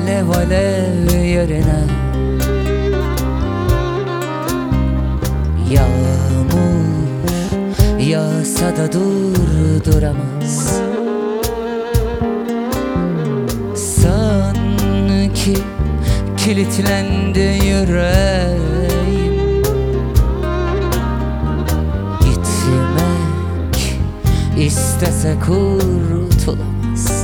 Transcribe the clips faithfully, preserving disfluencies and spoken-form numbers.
alev alev yerine. Yağmur yağsa da durduramaz. Sanki kilitlendi yüreğim. Gitmek istese kurtulamaz.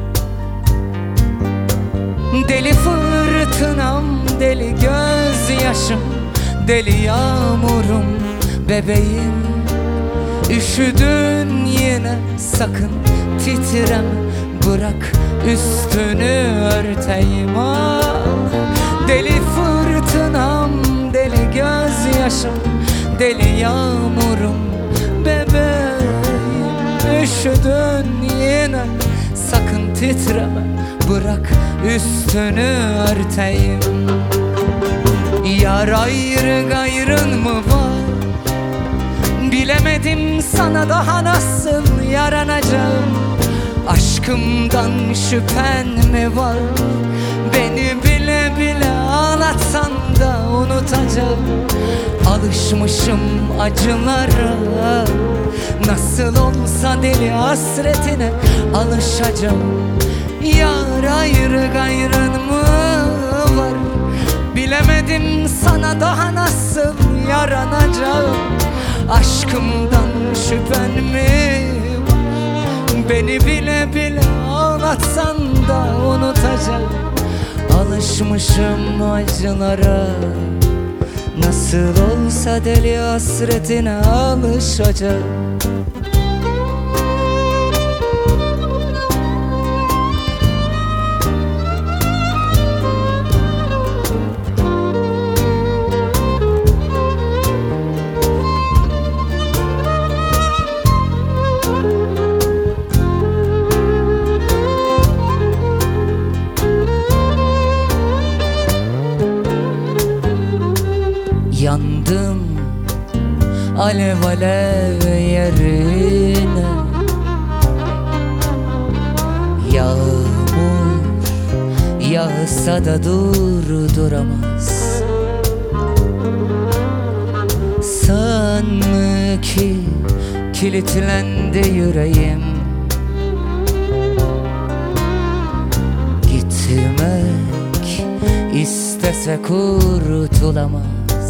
Deli fırtınam, deli gözyaşım, deli yağmurum, bebeğim. Üşüdün yine, sakın titreme, bırak üstünü örteyim. Ah, deli fırtınam, deli gözyaşım, deli yağmurum, bebeğim. Üşüdün yine, sakın titreme, bırak üstünü örteyim. Yar ayrı gayrın mı var? Bilemedim sana daha nasıl yaranacağım. Aşkımdan şüphen mi var? Beni bile bile ağlatsan da unutacağım. Alışmışım acılara, nasıl olsa deli hasretine alışacağım. Yar ayrı gayrın mı var? Bilemedim sana daha nasıl yaranacağım. Aşkımdan şüphen mi var? Beni bile bile ağlatsan da unutacağım. Alışmışım acılara, nasıl olsa deli hasretine alışacağım. Yandım alev alev yerine. Yağmur yağsa da durduramaz. Sanki kilitlendi yüreğim. Gitmek istese kurtulamaz.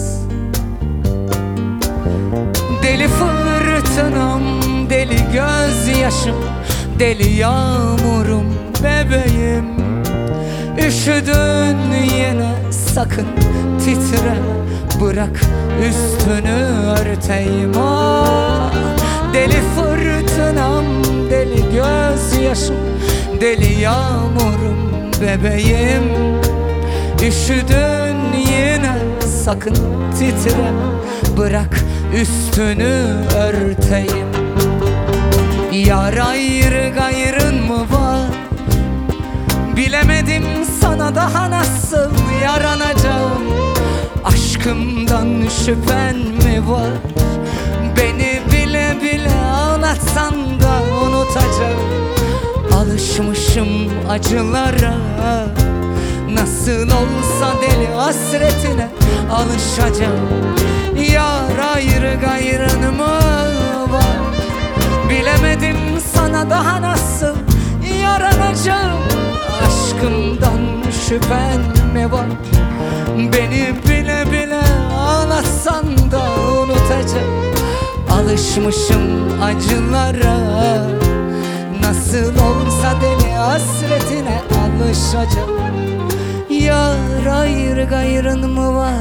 Deli fırtınam, deli gözyaşım, deli yağmurum, bebeğim. Üşüdün yine, sakın titre, bırak üstünü örteyim. Ah, deli fırtınam, deli gözyaşım, deli yağmurum, bebeğim. Üşüdün yine, sakın titre, bırak üstünü örteyim. Yar ayrı gayrın mı var? Bilemedim sana daha nasıl yaranacağım. Aşkımdan şüphen mi var? Beni bile bile ağlatsan da unutacağım. Alışmışım acılara, nasıl olsa deli hasretine alışacağım. Yar ayrı gayrın mı var? Bilemedim sana daha nasıl yaranacağım. Aşkımdan şüphen mi var? Beni bile bile ağlatsan da unutacağım. Alışmışım acılara, nasıl olsa deli hasretine alışacağım. Yar ayrı gayrın mı var?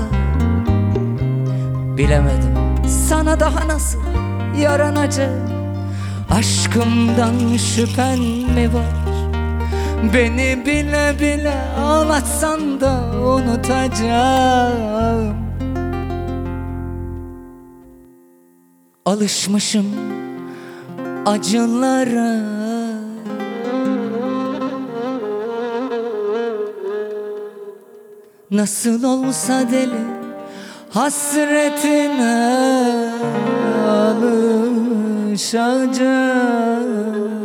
Bilemedim sana daha nasıl yaranacağım. Aşkımdan şüphen mi var? Beni bile bile ağlatsan da unutacağım. Alışmışım acılara, nasıl olsa deli hasretine alışacağım.